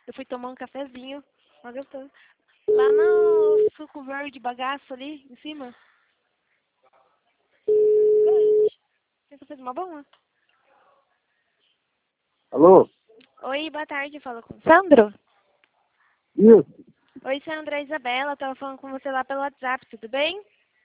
Eu fui tomar um cafezinho. Ó, gostoso. Lá no suco verde, bagaço ali, em cima. Gosto. Tem café de uma boa? Alô? Oi, boa tarde. Fala com o Sandro? Isso. Oi, Sandra. É a Isabela. Tava falando com você lá pelo WhatsApp. Tudo bem?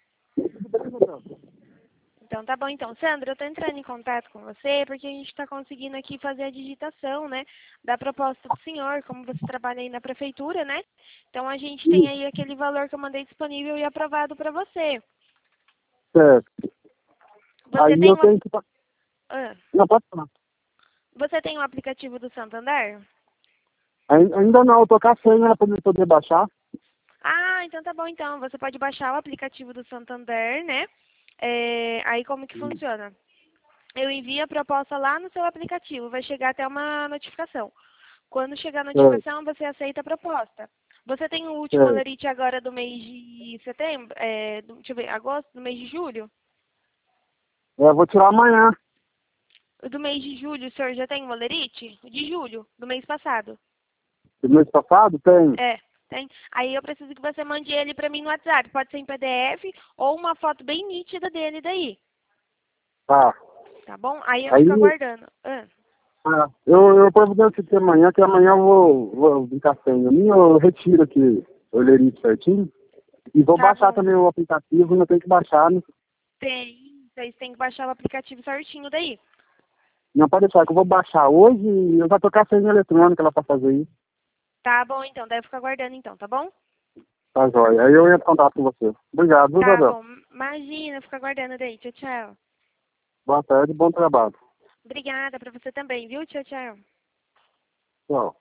Então, tá bom. Então, Sandra, eu tô entrando em contato com você porque a gente tá conseguindo aqui fazer a digitação, né, da proposta do senhor, como você trabalha aí na prefeitura, né? Então, a gente tem aí aquele valor que eu mandei disponível e aprovado para você. Certo. Você Aí tem eu o... tenho que... Ah, Não, pode falar. você tem o aplicativo do Santander? Ainda não, eu tô com a senha pra eu poder baixar. Ah, então tá bom. Então, você pode baixar o aplicativo do Santander, né? Aí, como que funciona? Eu envio a proposta lá no seu aplicativo. Vai chegar até uma notificação. Quando chegar a Certo, notificação, você aceita a proposta. Você tem o último certo. alerite agora do mês de setembro? Deixa eu ver, agosto, do mês de julho? Eu vou tirar amanhã. O do mês de julho, o senhor já tem o alerite? O de julho, do mês passado. Do mês passado tem. É, tem. Aí eu preciso que você mande ele pra mim no WhatsApp. Pode ser em PDF ou uma foto bem nítida dele daí. Tá. Tá bom? Aí eu fico Aí, aguardando. Ah, eu providencio aqui amanhã, que amanhã eu vou brincar sem. Eu retiro aqui o olerite certinho. E vou tá baixar bom. também o aplicativo, ainda tem que baixar, né? Tem. Vocês têm que baixar o aplicativo certinho daí. Não pode deixar que eu vou baixar hoje e eu já tô com a senha eletrônica lá pra fazer isso. Tá bom, então. Deve ficar aguardando, então, tá bom? Tá jóia. Aí eu entro em contato com você. Obrigado, viu, Tá Isabel? bom. Imagina, fica aguardando daí. Tchau, tchau. Boa tarde, bom trabalho. Obrigada pra você também, viu? Tchau, tchau. Tchau.